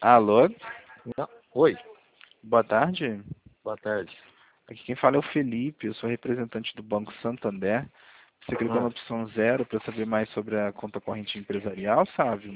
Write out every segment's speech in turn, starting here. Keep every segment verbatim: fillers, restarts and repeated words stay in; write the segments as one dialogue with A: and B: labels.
A: Alô?
B: Não. Oi,
A: Boa tarde.
B: boa tarde.
A: Aqui quem fala é o Felipe, eu sou representante do Banco Santander. Você clicou na
B: Ah,
A: opção zero para saber mais sobre a conta corrente empresarial, sabe?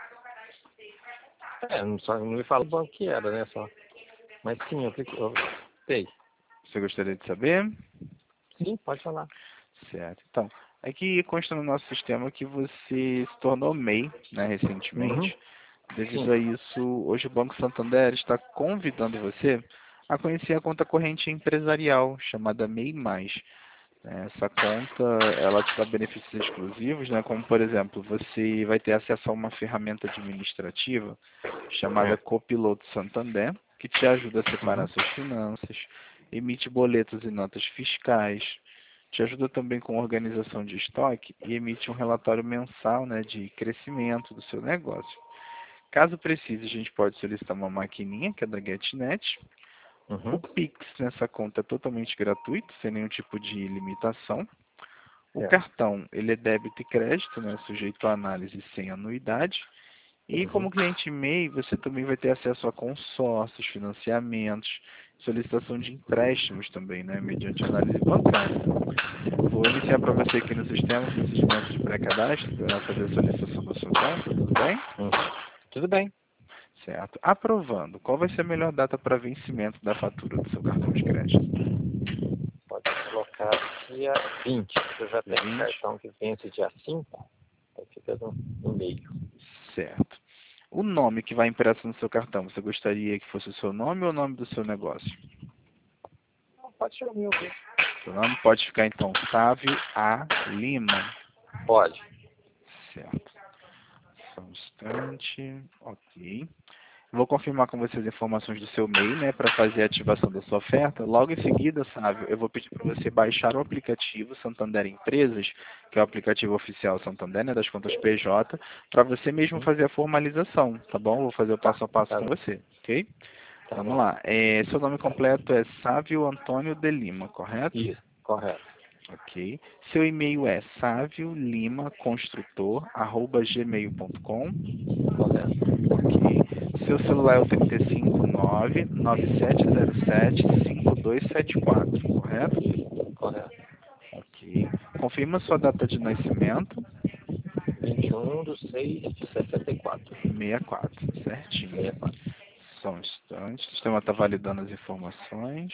B: é, não, só, não me fala o banco que era, né? Só. Mas sim, eu cliquei. Eu sei.
A: Você gostaria de saber?
B: Sim, pode falar.
A: Certo. Então, aqui consta no nosso sistema que você se tornou M E I, né,
B: Uhum.
A: recentemente. Devido
B: Sim.
A: a isso, hoje o Banco Santander está convidando você a conhecer a conta corrente empresarial, chamada M E I mais. Essa conta, ela te dá benefícios exclusivos, né? Como, por exemplo, você vai ter acesso a uma ferramenta administrativa chamada
B: É.
A: Copiloto Santander, que te ajuda a separar
B: Uhum.
A: suas finanças, emite boletos e notas fiscais, te ajuda também com organização de estoque e emite um relatório mensal, né, de crescimento do seu negócio. Caso precise, a gente pode solicitar uma maquininha, que é da GetNet. O
B: Uhum.
A: Pix nessa conta é totalmente gratuito, sem nenhum tipo de limitação. O
B: Certo.
A: cartão, ele é débito e crédito, né, sujeito a análise sem anuidade. E
B: Uhum.
A: como cliente M E I, você também vai ter acesso a consórcios, financiamentos, solicitação de empréstimos também, né, mediante análise bancária. Vou iniciar para você aqui no sistema o procedimento de pré-cadastro para fazer a solicitação da sua conta, tudo bem?
B: Uhum. Tudo bem.
A: Certo. Aprovando, qual vai ser a melhor data para vencimento da fatura do seu cartão de crédito?
B: Pode colocar dia vinte. Eu já
A: Dia
B: tenho um
A: vinte?
B: cartão que vence dia cinco. Aí fica no, no meio.
A: Certo. O nome que vai impresso no seu cartão, você gostaria que fosse o seu nome ou o nome do seu negócio?
B: Não, pode ser o meu aqui.
A: Seu nome pode ficar então Sávio A. Lima.
B: Pode.
A: Certo. Só um instante. Ok. Vou confirmar com você as informações do seu M E I, né, para fazer a ativação da sua oferta. Logo em seguida, Sávio, eu vou pedir para você baixar o aplicativo Santander Empresas, que é o aplicativo oficial Santander, né, das contas P J, para você mesmo
B: Uhum.
A: fazer a formalização, tá bom? Vou fazer o
B: Tá.
A: passo a passo
B: Tá
A: com
B: bem.
A: você, ok?
B: Tá
A: Vamos
B: bem.
A: lá. É, seu nome completo é Sávio Antônio de Lima, correto?
B: Isso. Correto.
A: Ok. Seu e-mail é saviolimaconstrutor arroba gmail ponto com.
B: Correto.
A: Ok. Seu celular é o três cinco nove, nove sete zero sete, cinco dois sete quatro, correto?
B: Isso. Correto.
A: Ok. Confirma sua data de nascimento.
B: vinte e um de seis de sessenta e quatro.
A: sessenta e quatro, certinho.
B: sessenta e quatro.
A: Só um instante. O sistema está validando as informações.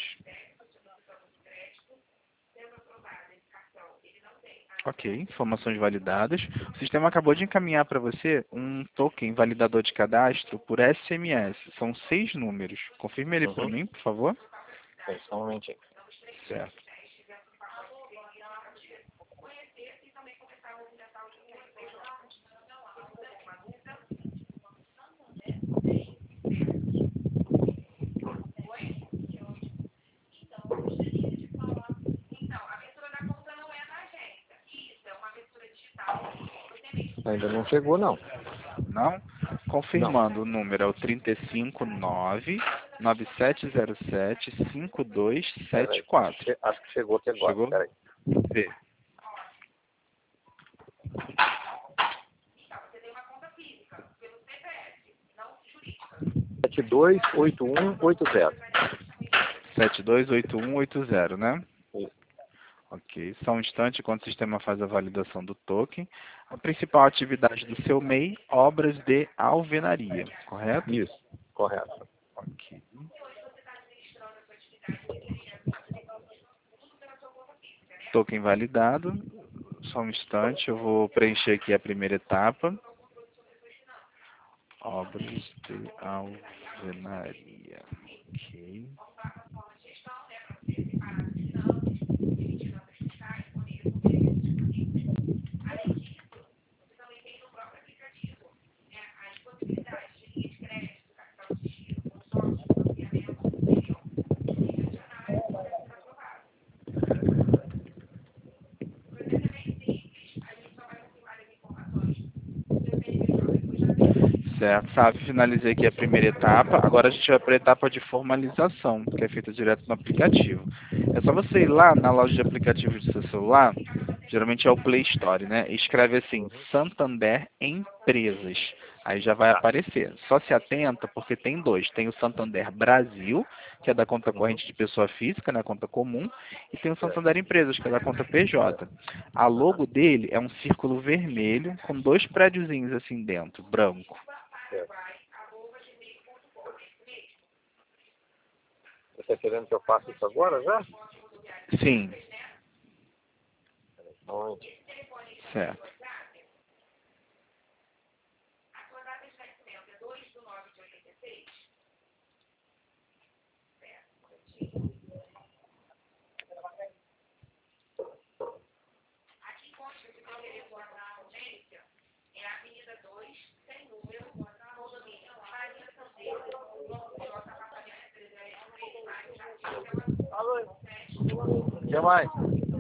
A: Ok, informações validadas. O sistema acabou de encaminhar para você um token validador de cadastro por S M S. São seis números. Confirme ele para
B: Uhum.
A: mim, por favor.
B: Tem só um momentinho.
A: Certo.
B: Ainda não chegou, não.
A: Não?
B: Não.
A: Confirmando, o número é o três cinco nove, nove sete zero sete, cinco dois sete
B: Peraí.
A: quatro.
B: Che- Acho que chegou aqui agora.
A: Chegou?
B: Peraí.
A: Vê.
B: sete dois oito um oito zero.
A: sete dois oito um oito zero, né?
B: Isso.
A: Ok, só um instante enquanto o sistema faz a validação do token. A principal atividade do seu M E I, obras de alvenaria, correto?
B: Isso. Correto.
A: Ok. Token validado. Só um instante, eu vou preencher aqui a primeira etapa. Obras de alvenaria. Ok. Certo, sabe? Finalizei aqui a primeira etapa. Agora a gente vai para a etapa de formalização, que é feita direto no aplicativo. É só você ir lá na loja de aplicativos do seu celular, Geralmente é o Play Store, né? Escreve assim,
B: Uhum.
A: Santander Empresas. Aí já vai aparecer. Só se atenta porque tem dois. Tem o Santander Brasil, que é da conta corrente de pessoa física, né? Conta comum. E tem o Santander Empresas, que é da conta P J. A logo dele é um círculo vermelho com dois prédiozinhos assim dentro, branco.
B: Certo. Você está querendo que eu faça isso agora já?
A: Sim,
B: Onde?
A: certo.
B: O que mais?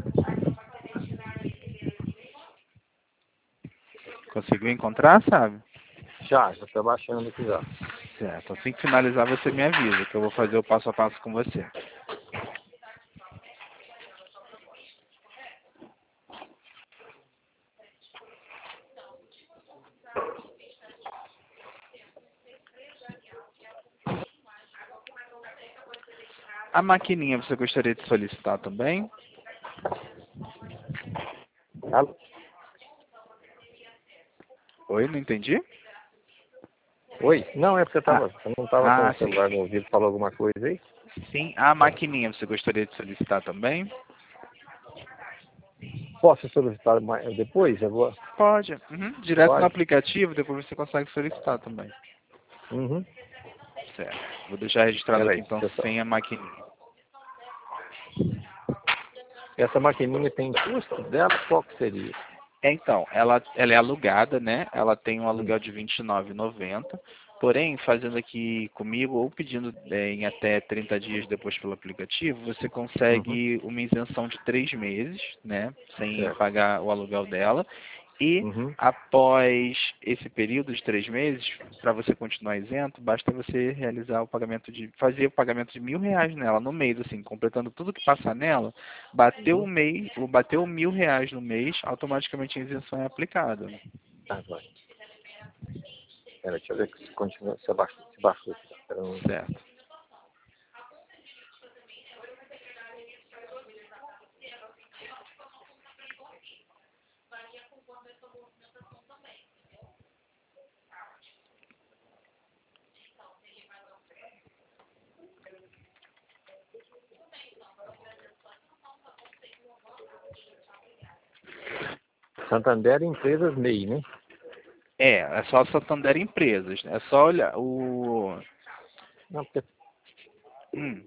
A: Conseguiu encontrar, sabe?
B: Já, já estou baixando aqui já.
A: Certo. Assim que finalizar, você me avisa, que eu vou fazer o passo a passo com você. A maquininha você gostaria de solicitar também?
B: Alô?
A: Oi, não entendi?
B: Oi? Não, é porque eu,
A: Ah,
B: tava, eu não estava com
A: ah,
B: o celular no ouvido. Falou alguma coisa aí?
A: sim. A maquininha você gostaria de solicitar também?
B: Posso solicitar mais depois? Eu vou...
A: Pode. Uhum. Direto no
B: Pode?
A: aplicativo, depois você consegue solicitar também.
B: Uhum.
A: Certo. Vou deixar registrado aqui
B: Peraí,
A: então
B: deixa eu só...
A: sem a maquininha.
B: Essa maquininha tem custo dela? Qual que seria?
A: É, então, ela, ela é alugada, né? Ela tem um
B: Hum.
A: aluguel de vinte e nove reais e noventa centavos. Porém, fazendo aqui comigo ou pedindo é, em até trinta dias depois pelo aplicativo, você
B: Uhum.
A: consegue uma isenção de três meses, né? Sem
B: Certo.
A: pagar o aluguel dela. E
B: Uhum.
A: após esse período de três meses, para você continuar isento, basta você realizar o pagamento de, fazer o pagamento de mil reais nela no mês, assim, completando tudo que passar nela, bateu o
B: Uhum.
A: mês, ou bateu mil reais no mês, automaticamente a isenção é aplicada. Né?
B: Tá, vai. Pera, deixa eu ver se continua, se abaixou, se baixou. Espera um...
A: Certo.
B: Santander Empresas M E I, né?
A: É, é só Santander Empresas. Né? É só olhar o.
B: Não, porque...
A: Hum,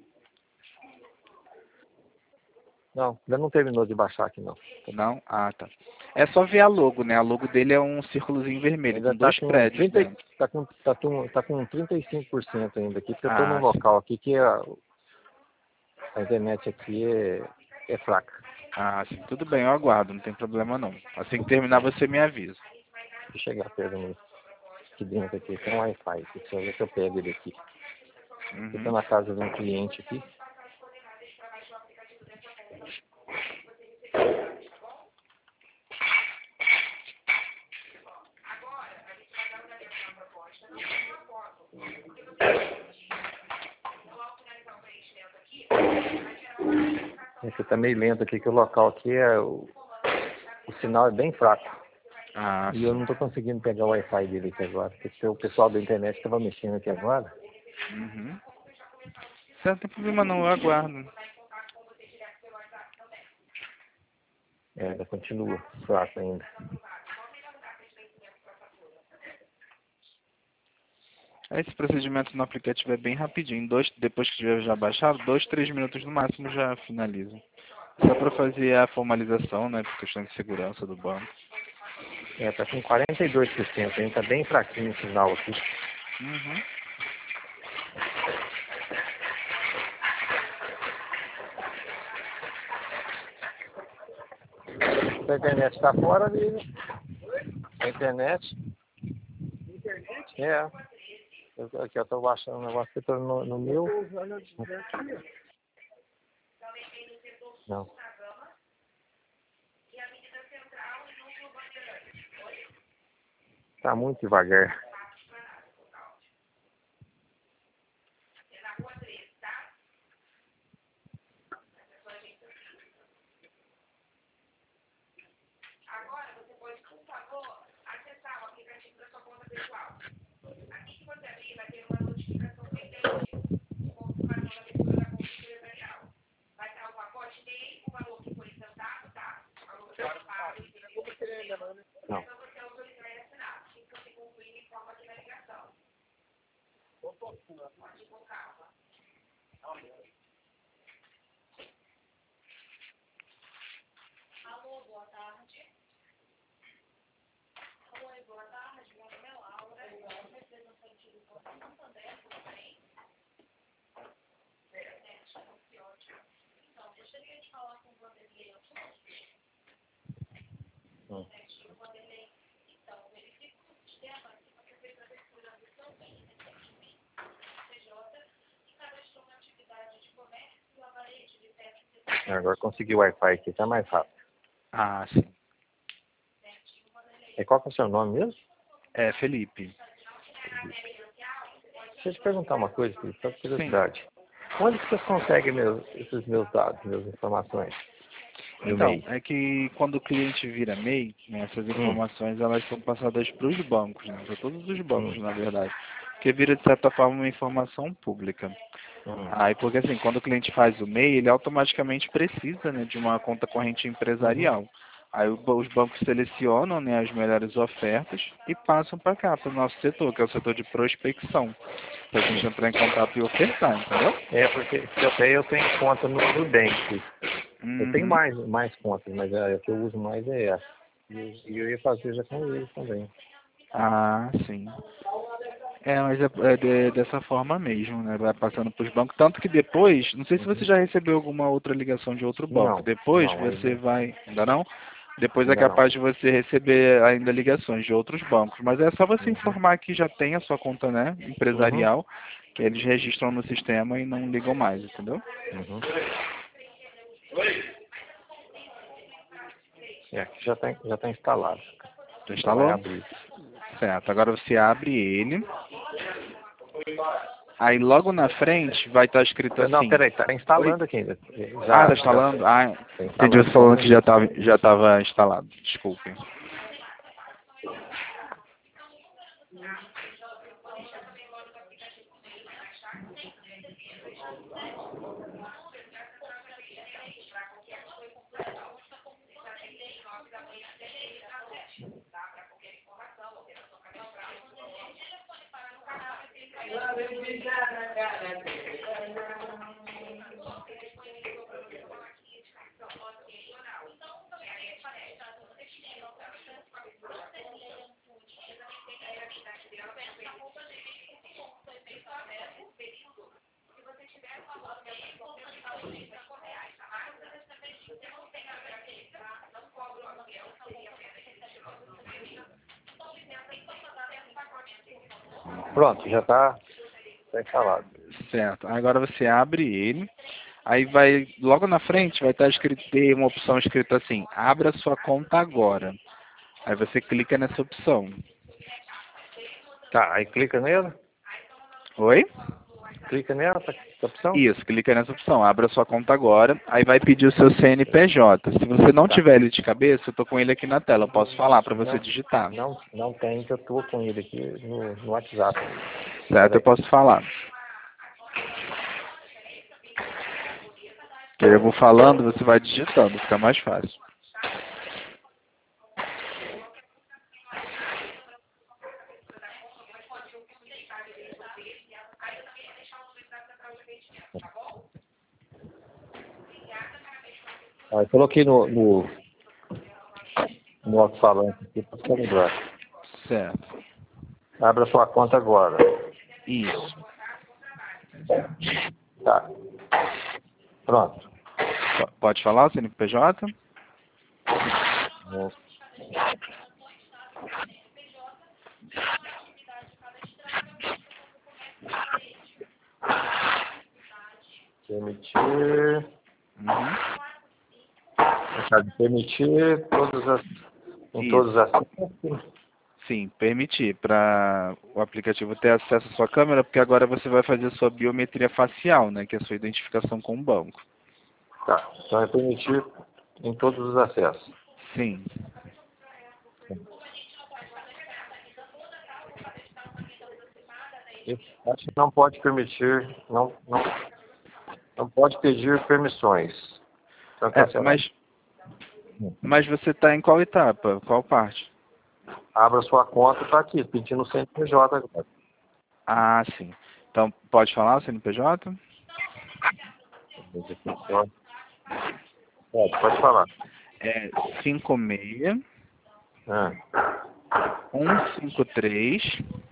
B: não, ainda não terminou de baixar aqui, não.
A: não? Ah, tá. É só ver a logo, né? A logo dele é um círculozinho vermelho,
B: Ainda
A: com
B: está
A: dois
B: com
A: prédios
B: trinta,
A: dentro.
B: tá com, tá com, tá com trinta e cinco por cento ainda aqui, porque eu estou num
A: Ah, sim.
B: local aqui que a, a internet aqui é, é fraca.
A: Ah, sim. Tudo bem, eu aguardo, não tem problema não. Assim que terminar, você me avisa.
B: Deixa eu chegar perto do aqui dentro aqui, tem um Wi-Fi, deixa eu ver se eu pego ele aqui. Eu estou
A: Uhum.
B: na casa de um cliente aqui. Esse tá meio lento aqui, que o local aqui é o, o sinal é bem fraco.
A: Ah,
B: E eu não
A: sim.
B: estou conseguindo pegar o Wi-Fi dele aqui agora, porque o pessoal da internet estava mexendo aqui agora.
A: Uhum. Certo, não tem problema não, eu aguardo.
B: É, ainda continua fraco ainda.
A: Esse procedimento no aplicativo é bem rapidinho. Dois, depois que tiver já baixado, dois, três minutos no máximo já finaliza. Só para fazer a formalização, né, por questão de segurança do banco.
B: É, tá com quarenta e dois por cento ainda, tá bem fraquinho o sinal aqui.
A: Uhum.
B: A internet está fora dele. A internet. É. Eu, aqui eu tô baixando um negócio que eu tô no, no meu. Não. Tá muito devagar. Não.
C: Alô, boa tarde. Oi, boa tarde. Meu nome é Laura, eu sou representante do Banco Santander, tudo bem? É, ótimo. Então, gostaria de falar com o Vanderlei Augusto.
B: Hum.
C: É, Vanderlei, então, verifico no sistema que você fez a abertura do seu bem recentemente, C J, e cadastrou uma atividade de comércio e varejo de peças.
B: Agora consegui o Wi-Fi aqui, tá mais rápido.
A: Ah, sim.
B: E qual que é o seu nome mesmo?
A: É, Felipe.
B: Deixa eu te perguntar uma coisa, Felipe, só por
A: Sim.
B: curiosidade. Onde que vocês conseguem meus, esses meus dados, minhas informações? No
A: Então,
B: MEI?
A: é que quando o cliente vira M E I, né, essas
B: Hum,
A: informações elas são passadas para os bancos, né, para todos os bancos,
B: hum,
A: na verdade, porque vira, de certa forma, uma informação pública.
B: hum,
A: Aí, porque assim, quando o cliente faz o M E I, ele automaticamente precisa, né, de uma conta corrente
B: uhum.
A: empresarial. Aí o ba- os bancos selecionam, né, as melhores ofertas e passam para cá, para o nosso setor, que é o setor de prospecção, para a gente entrar em contato e ofertar, entendeu?
B: É, porque se eu tenho, eu tenho conta no Nubank. Eu tenho
A: Uhum.
B: mais, mais contas, mas a que eu uso mais é essa. E eu, e eu ia fazer já com eles também.
A: Ah, sim. É, mas é, é de- dessa forma mesmo, né? Vai passando para os bancos. Tanto que depois, não sei se você
B: Uhum.
A: já recebeu alguma outra ligação de outro banco.
B: Não,
A: Depois
B: não,
A: você
B: ainda,
A: vai, ainda não? Depois é
B: ainda não.
A: capaz de você receber ainda ligações de outros bancos. Mas é só você
B: Uhum.
A: informar que já tem a sua conta, né,
B: Uhum.
A: empresarial, que eles registram no sistema e não ligam mais, entendeu?
B: Uhum. É, aqui já está já tá instalado.
A: Já
B: Só vai
A: instalou?
B: abrir.
A: Certo. Agora você abre ele. Aí logo na frente vai estar escrito
B: Não,
A: assim.
B: peraí, está
A: Oi?
B: instalando aqui ainda.
A: Ah, tá
B: Já, já
A: instalando? Ah,
B: está
A: entendi
B: instalando,
A: você
B: só um
A: falando que já
B: minuto.
A: estava já estava instalado. Desculpe.
B: Pronto, já está tá instalado.
A: Certo. Agora você abre ele. Aí vai, logo na frente vai estar escrito, ter uma opção escrita assim, abra sua conta agora. Aí você clica nessa opção.
B: Tá, aí clica nele.
A: Oi?
B: Clica nela, tá, essa opção.
A: Isso, clica nessa opção, abra sua conta agora. Aí vai pedir o seu C N P J. Se você não
B: Tá.
A: tiver ele de cabeça, eu tô com ele aqui na tela, eu posso falar para você
B: Não,
A: digitar.
B: não, não tem, que eu tô com ele aqui no, no WhatsApp.
A: Certo? Eu
B: Peraí.
A: posso falar. Que aí eu vou falando, você vai digitando, fica mais fácil.
B: Ó, eu coloquei no, no, no alto-falante aqui para ficar melhor.
A: Certo.
B: Abra sua conta agora.
A: Isso.
B: Tá. Pronto.
A: P- Pode falar o C N P J?
B: Vou- Permitir.
A: Uhum.
B: Sabe, permitir todas as, em
A: Isso.
B: todas as.
A: sim, permitir para o aplicativo ter acesso à sua câmera, porque agora você vai fazer a sua biometria facial, né, que é a sua identificação com o banco.
B: Tá, então é permitir em todos os acessos.
A: Sim.
B: Eu acho que não pode permitir, não, não, não pode pedir permissões. Então,
A: É,
B: cancelar.
A: mas, mas você está em qual etapa? Qual parte?
B: Abra sua conta, está aqui, pedindo o C N P J agora.
A: Ah, sim. Então, pode falar o C N P J?
B: Pode, pode falar.
A: É cinco seis
B: Ah.
A: um cinco três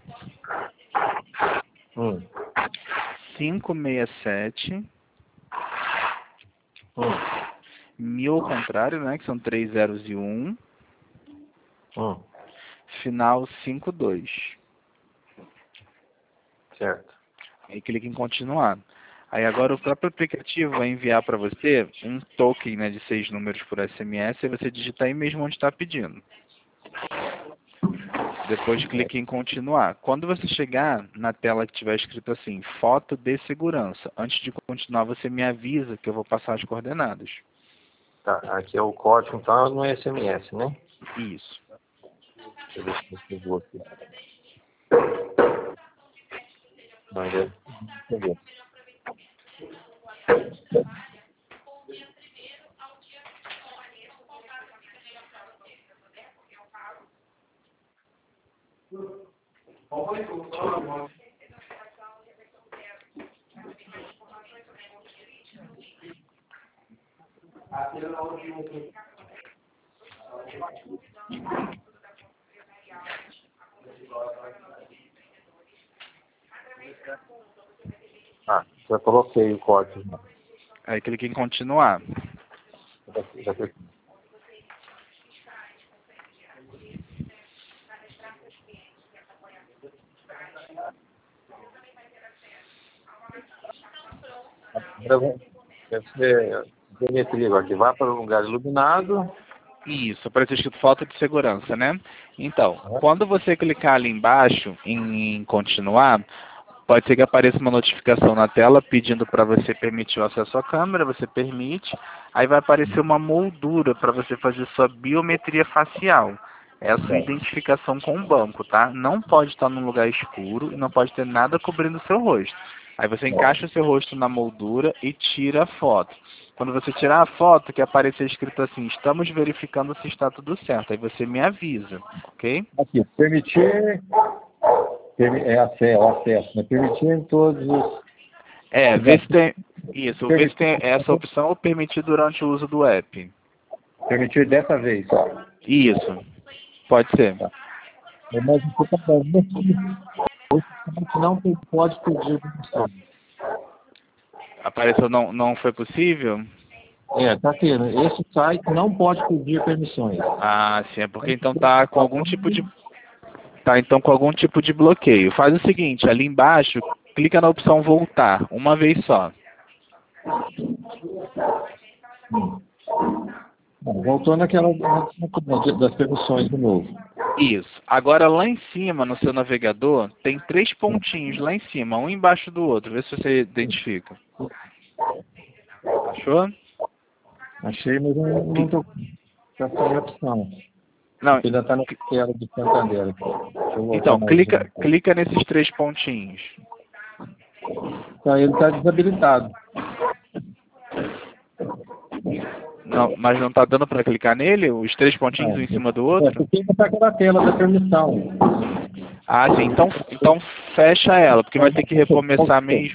B: Hum.
A: cinco seis sete
B: Hum.
A: mil ao contrário, né? Que são três zeros e um.
B: Hum.
A: Final cinco dois.
B: Certo.
A: Aí clica em continuar. Aí agora o próprio aplicativo vai enviar para você um token, né, de seis números por S M S e você digita aí mesmo onde está pedindo. Depois clique em continuar. Quando você chegar na tela que tiver escrito assim, foto de segurança, antes de continuar você me avisa que eu vou passar as coordenadas.
B: Tá, aqui é o código, então no S M S, né?
A: Isso.
B: Deixa eu ver se eu vou aqui. Maria, deixa eu ver. Ah, já coloquei o código.
A: Aí clique em continuar.
B: Já, já cliquei. Agora deve ser biometria agora, que vá para um lugar iluminado.
A: Isso, aparece escrito foto de segurança, né? Então, quando você clicar ali embaixo em continuar, pode ser que apareça uma notificação na tela pedindo para você permitir o acesso à câmera, você permite, aí vai aparecer uma moldura para você fazer sua biometria facial. É a sua identificação com o banco, tá? Não pode estar num lugar escuro e não pode ter nada cobrindo o seu rosto. Aí você encaixa o seu rosto na moldura e tira a foto. Quando você tirar a foto, que aparecer escrito assim, estamos verificando se está tudo certo. Aí você me avisa, ok?
B: Aqui, permitir, permi- é acesso, acesso, né? Permitir em todos os...
A: É, vê se tem... Isso, vê se tem essa opção ou permitir durante o uso do app.
B: Permitir dessa vez só.
A: Isso, pode ser.
B: Tá. Mas você tá falando, não tem- pode pedir permissão.
A: Apareceu não, não foi possível?
B: É, tá aqui, né? Esse site não pode pedir permissões.
A: Ah, sim, é porque então tá com algum tipo de... Tá então com algum tipo de bloqueio. Faz o seguinte, ali embaixo, clica na opção voltar, uma vez só.
B: Bom, voltando àquela das permissões de novo.
A: Isso. Agora lá em cima, no seu navegador, tem três pontinhos lá em cima, um embaixo do outro. Vê se você identifica. Achou?
B: Achei, mas não, não tô com essa opção.
A: Não.
B: Ainda está na tela de Santander aqui. Deixa eu voltar
A: Então,
B: mais
A: clica,
B: um.
A: clica nesses três pontinhos.
B: Então, ele está desabilitado.
A: Não, mas não está dando para clicar nele? Os três pontinhos um em cima do outro?
B: É, porque ainda está aquela tela da permissão.
A: Ah, sim. Então, então fecha ela, porque vai ter que recomeçar mesmo.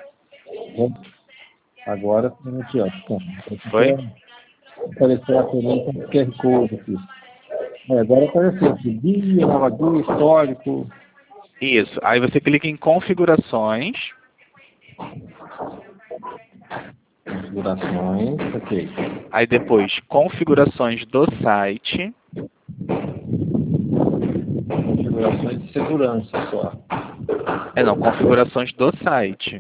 B: Agora, aqui, ó.
A: Foi?
B: Apareceu a pergunta do Q R Code aqui. É, agora apareceu aqui. Guia, navegador, histórico.
A: Isso. Aí você clica em configurações.
B: Configurações, ok.
A: Aí depois, configurações do site.
B: Configurações de segurança só.
A: É não, configurações do site.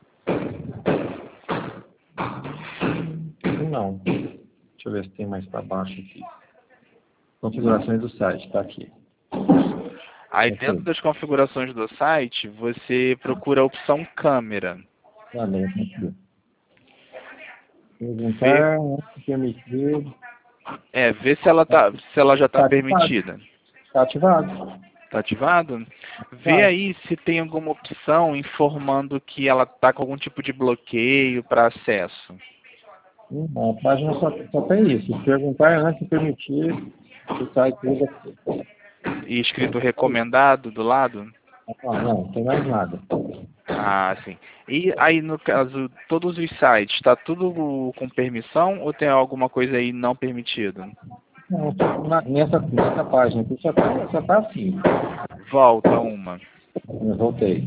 B: Não. Deixa eu ver se tem mais para baixo aqui. Configurações do site, está aqui.
A: Aí dentro das configurações do site, você procura a opção câmera.
B: Câmera, aqui. Perguntar, permitir.
A: É, vê se ela, tá, se ela já está
B: Tá
A: permitida.
B: Está ativado.
A: Está ativado? Vê aí se tem alguma opção informando que ela está com algum tipo de bloqueio para acesso.
B: Hum, a página só, só tem isso. Perguntar antes de permitir o site usa.
A: E escrito recomendado do lado?
B: Ah, não, não tem mais nada.
A: Ah, sim. E aí, no caso, todos os sites, está tudo com permissão ou tem alguma coisa aí não permitida?
B: Não, na, nessa, nessa página aqui só está só tá assim.
A: Volta uma.
B: Eu voltei.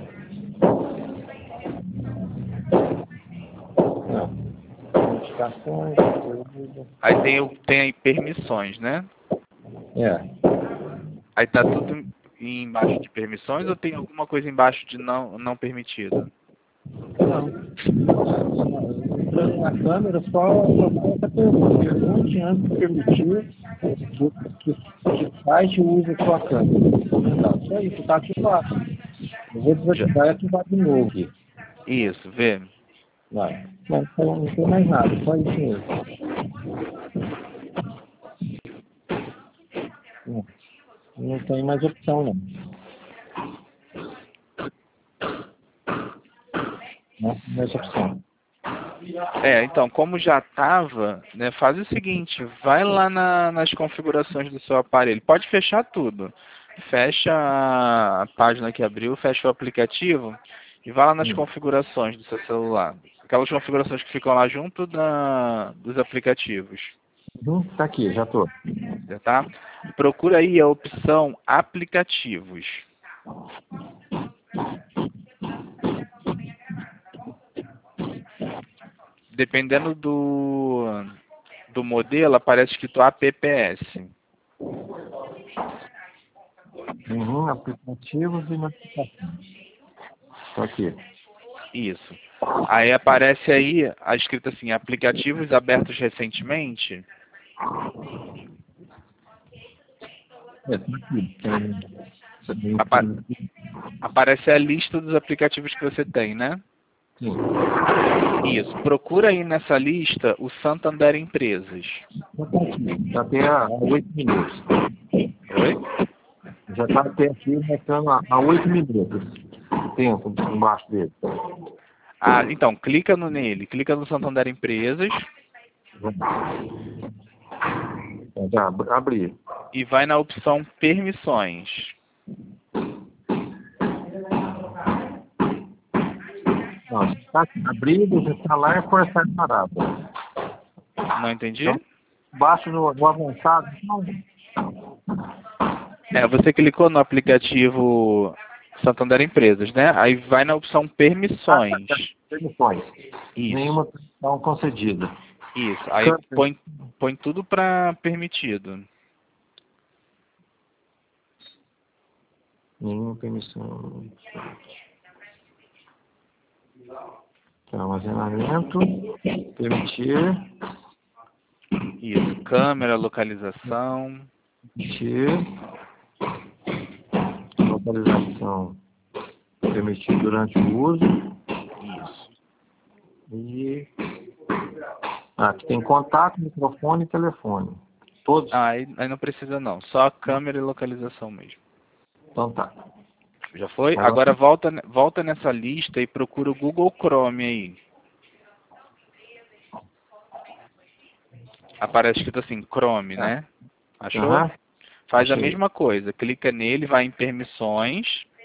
B: Não. Notificações, tudo.
A: Aí tem, o- tem aí permissões, né?
B: É.
A: Aí tá tudo embaixo de permissões ou tem alguma coisa embaixo de não, não permitido?
B: Não. Entrando na câmera, só só essa pergunta. Pergunte antes de permitir que, que, que o site use a sua câmera. Só isso, está ativado. Eu vou desativar e ativar de novo aqui.
A: Isso, vê.
B: Vai. Não, não tem mais nada, só isso mesmo. Não, não tem mais opção, não. Não tem mais opção.
A: É, então, como já estava, né, faz o seguinte, vai lá na, nas configurações do seu aparelho. Pode fechar tudo. Fecha a página que abriu, fecha o aplicativo e vai lá nas
B: Hum.
A: configurações do seu celular. Aquelas configurações que ficam lá junto da, dos aplicativos.
B: Uhum, tá aqui, já tô.
A: Tá? Procura aí a opção aplicativos. Dependendo do, do modelo, aparece escrito apps.
B: Uhum, aplicativos e notificações. Tô aqui.
A: Isso. Aí aparece aí a escrita assim, aplicativos abertos recentemente.
B: É, tá aqui. Tem,
A: Apa
B: tem,
A: aparece a lista dos aplicativos que você tem, né?
B: sim.
A: Isso. Procura aí nessa lista o Santander Empresas.
B: Já tá aqui. Já tem há oito minutos.
A: Oi?
B: Já tá até aqui mostrando há oito minutos. Tempo embaixo dele.
A: Ah, então, clica no nele. Clica no Santander Empresas.
B: Já ab- abri.
A: E vai na opção permissões.
B: Não, está abrindo, instalar e forçar parado.
A: Não entendi?
B: Então, baixo no, no avançado. Não.
A: É, você clicou no aplicativo Santander Empresas, né? Aí vai na opção permissões.
B: Permissões.
A: Isso.
B: Nenhuma permissão concedida.
A: Isso. Aí põe, põe tudo para permitido.
B: Nenhuma permissão. Armazenamento. Permitir.
A: Isso. Câmera, localização.
B: Permitir. Localização. Permitir durante o uso.
A: Isso.
B: E. Ah, aqui tem contato, microfone e telefone. Todos.
A: Ah, aí, aí não precisa não. Só câmera e localização mesmo.
B: Então tá.
A: Já foi?
B: Agora-
A: Agora volta, volta nessa lista e procura o Google Chrome aí. Aparece escrito assim, Chrome, né? Achou?
B: Aham.
A: Faz a
B: Achei.
A: mesma coisa. Clica nele, vai em permissões.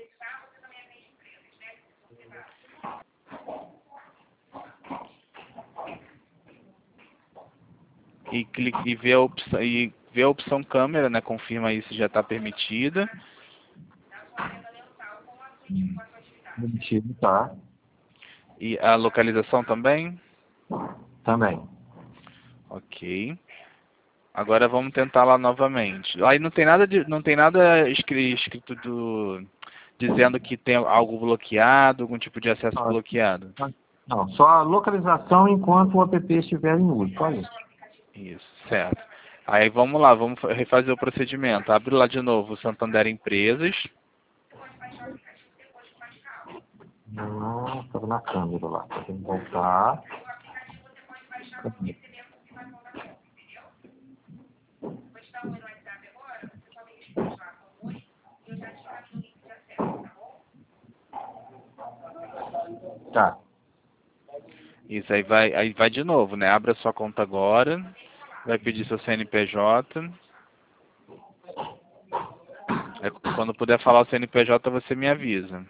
A: E, clica, e, vê a opção, e vê a opção câmera, né? Confirma aí se já está permitida.
B: Permitido, tá.
A: E a localização também?
B: Também.
A: Ok. Agora vamos tentar lá novamente. Aí não tem nada de, não tem nada escri- escrito do, dizendo que tem algo bloqueado, algum tipo de acesso
B: Ah.
A: bloqueado.
B: Não, só a localização enquanto o app estiver em uso. Só isso.
A: Isso, certo. Aí vamos lá, vamos refazer o procedimento. Abre lá de novo o Santander Empresas.
B: Não, estava na câmera lá. Tem que voltar. Tá.
A: Isso, aí vai, aí vai de novo, né? Abre a sua conta agora. Vai pedir seu C N P J. Aí, quando puder falar o C N P J, você me avisa.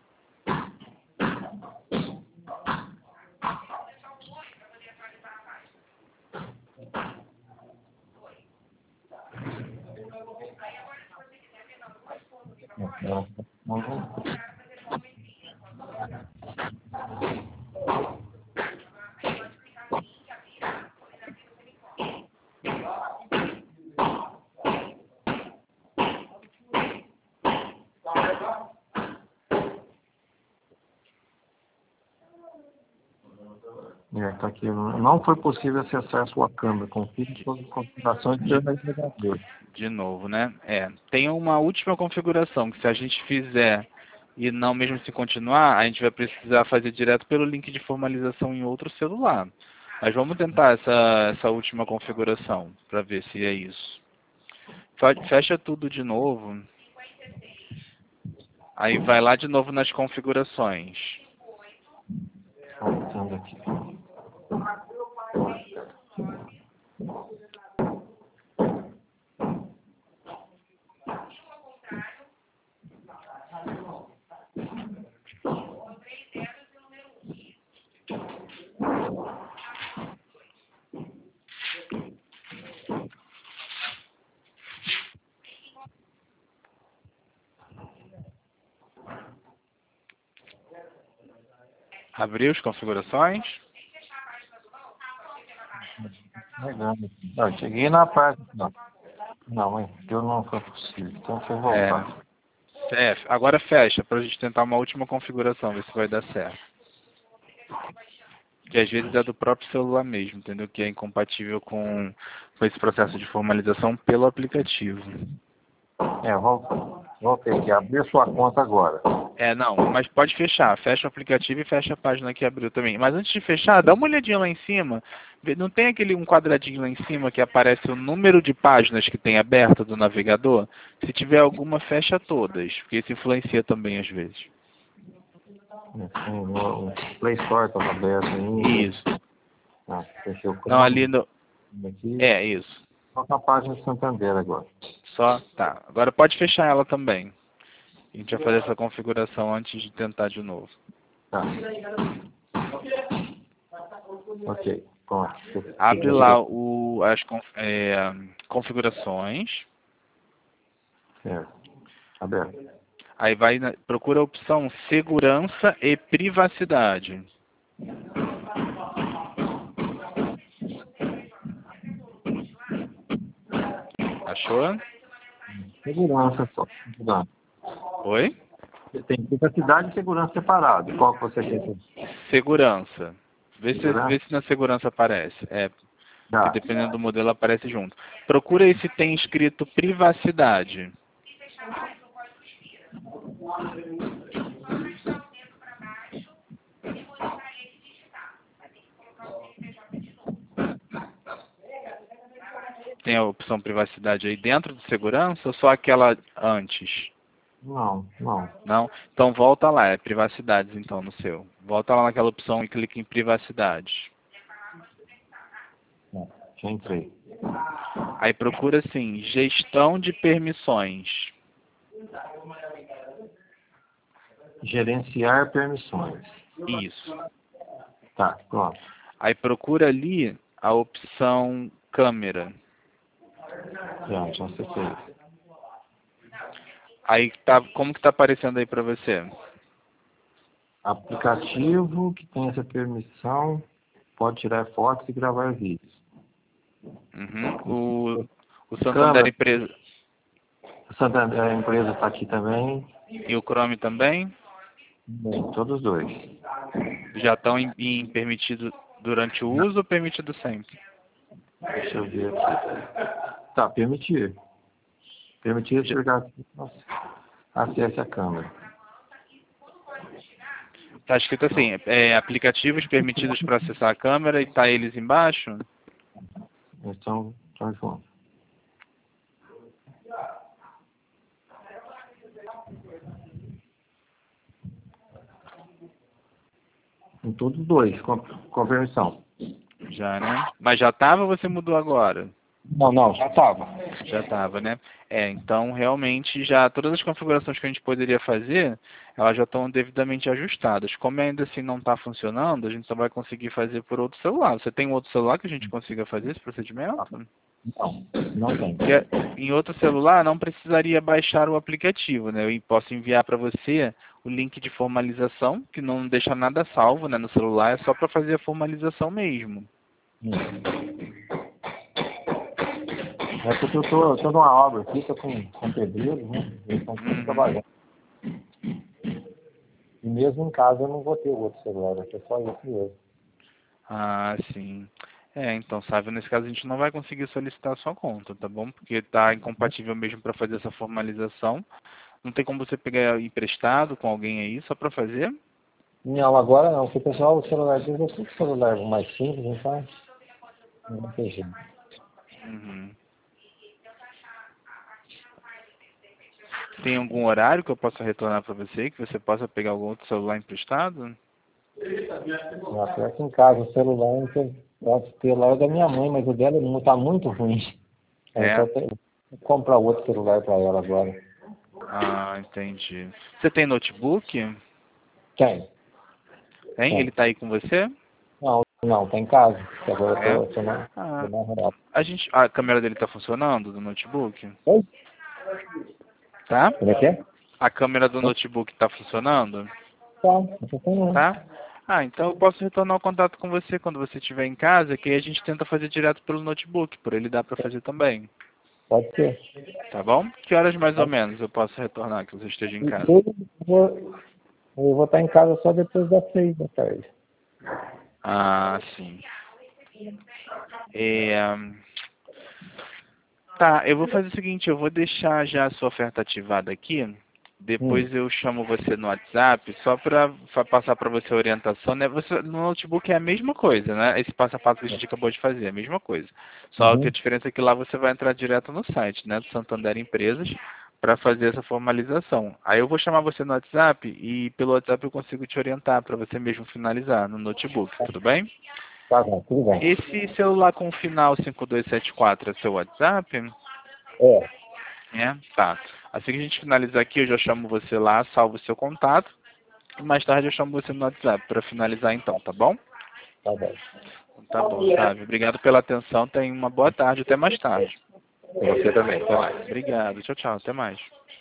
B: É, tá aqui. Não foi possível acessar sua câmera. Confirme suas configurações do navegador.
A: De novo, né? É. Tem uma última configuração que se a gente fizer e não mesmo se continuar, a gente vai precisar fazer direto pelo link de formalização em outro celular. Mas vamos tentar essa, essa última configuração para ver se é isso. Fecha tudo de novo. Aí vai lá de novo nas configurações.
B: Voltando aqui.
A: Abriu as configurações.
B: Legal. Não, cheguei na parte. Não, não, hein? Eu não foi possível. Então deixa eu voltar.
A: É, é, agora fecha para a gente tentar uma última configuração, ver se vai dar certo. Que às vezes é do próprio celular mesmo, entendeu? Que é incompatível com, com esse processo de formalização pelo aplicativo.
B: É, volta. Voltei aqui. Abrir sua conta agora.
A: É, não, mas pode fechar. Fecha o aplicativo e fecha a página que abriu também. Mas antes de fechar, dá uma olhadinha lá em cima. Não tem aquele um quadradinho lá em cima que aparece o número de páginas que tem aberta do navegador? Se tiver alguma, fecha todas, porque isso influencia também às vezes.
B: O Play Store estava aberto ainda.
A: Isso.
B: Ah, fechei o Chrome.
A: Não, ali no...
B: Aqui.
A: É, isso.
B: Só na página de Santander agora.
A: Só, tá. Agora pode fechar ela também. A gente vai fazer essa configuração antes de tentar de novo.
B: Tá. Ok. Pronto.
A: Abre lá o, as conf, é, configurações.
B: Certo. Aberto.
A: Aí vai, na, procura a opção segurança e privacidade. Achou?
B: Segurança só. Segurança.
A: Oi?
B: Você tem privacidade e segurança separado. Qual que você quer?
A: Segurança. Vê se,
B: Segurança?
A: vê se na segurança aparece. É,
B: Tá.
A: porque dependendo do modelo aparece junto. Procura aí se tem escrito privacidade. Tem a opção privacidade aí dentro de segurança ou só aquela antes?
B: Não, não.
A: Não? Então volta lá, é privacidades então no seu. Volta lá naquela opção e clica em privacidade.
B: Já entrei.
A: Aí procura assim, gestão de permissões.
B: Gerenciar permissões.
A: Isso.
B: Tá, pronto.
A: Aí procura ali a opção câmera.
B: Já, já acessei.
A: Aí tá, como que tá aparecendo aí para você?
B: Aplicativo que tem essa permissão pode tirar fotos e gravar vídeos.
A: Uhum. O, o Santander Empresa.
B: O Santander a empresa está aqui também.
A: E o Chrome também?
B: Bem, todos dois.
A: Já estão em, em permitido durante o uso ou permitido sempre?
B: Deixa eu ver aqui. Tá, permitir. Permitir jogar. Nossa. Acesse a câmera.
A: Tá escrito assim, é, aplicativos permitidos para acessar a câmera e tá eles embaixo?
B: Então, tá junto. Em todos dois, com, com a permissão.
A: Já, né? Mas já tava ou você mudou agora?
B: Não, não, já estava.
A: Já estava, né? É, então realmente já todas as configurações que a gente poderia fazer, elas já estão devidamente ajustadas. Como ainda assim não está funcionando, a gente só vai conseguir fazer por outro celular. Você tem um outro celular que a gente consiga fazer esse procedimento?
B: Não, não tem.
A: Porque em outro celular não precisaria baixar o aplicativo, né? Eu posso enviar para você o link de formalização, que não deixa nada salvo, né, no celular, é só para fazer a formalização mesmo.
B: Hum. É porque eu tô, tô numa obra aqui, tô com, com pedreiros, né? Eles estão todos
A: Uhum.
B: trabalhando. E mesmo em casa eu não vou ter o outro celular, vai ter só esse mesmo.
A: Ah, sim. É, então, sabe, nesse caso a gente não vai conseguir solicitar a sua conta, tá bom? Porque está incompatível mesmo para fazer essa formalização. Não tem como você pegar emprestado com alguém aí só para fazer?
B: Não, agora não, porque o pessoal, o celular deles é tudo celular mais simples, então não tem jeito.
A: Uhum. Tem algum horário que eu possa retornar para você, que você possa pegar algum outro celular emprestado?
B: Nossa, aqui em casa o celular, o celular é da minha mãe, mas o dela não tá muito ruim.
A: É?
B: Então eu vou comprar outro celular para ela agora.
A: Ah, entendi. Você tem notebook?
B: Tem?
A: Tem? Ele
B: Tem.
A: tá aí com você?
B: Não, não, tá em casa. Porque agora
A: É?
B: eu tô, tô na,
A: Ah,
B: tô na rua.
A: a gente, a câmera dele tá funcionando, do notebook?
B: Oi?
A: Tá?
B: Como é que é?
A: A câmera do notebook tá funcionando?
B: Tá, não tô falando.
A: Tá? Ah, então eu posso retornar o contato com você quando você estiver em casa, que aí a gente tenta fazer direto pelo notebook, por ele dá para fazer também.
B: Pode ser.
A: Tá bom? Que horas mais ou menos eu posso retornar, que você esteja em casa?
B: Eu vou, eu vou estar em casa só depois das seis da tarde.
A: Ah, sim. É, tá, eu vou fazer o seguinte, eu vou deixar já a sua oferta ativada aqui. Depois
B: Hum.
A: eu chamo você no WhatsApp, só para passar para você a orientação, né? Você, no notebook é a mesma coisa, né? Esse passo a passo que a gente acabou de fazer, é a mesma coisa. Só que a
B: Uhum.
A: diferença é que lá você vai entrar direto no site, né? Do Santander Empresas, para fazer essa formalização. Aí eu vou chamar você no WhatsApp e pelo WhatsApp eu consigo te orientar para você mesmo finalizar no notebook, tudo bem?
B: Tá bom, tudo bem.
A: Esse celular com o final cinco dois sete quatro é seu WhatsApp?
B: É,
A: É? Tá. Assim que a gente finalizar aqui, eu já chamo você lá, salvo o seu contato. E mais tarde eu chamo você no WhatsApp para finalizar então, tá bom?
B: tá bom.
A: Tá bom, sabe? Obrigado pela atenção. Tenha uma boa tarde. Até mais tarde.
B: Você também, até mais.
A: Obrigado. Tchau, tchau. Até mais.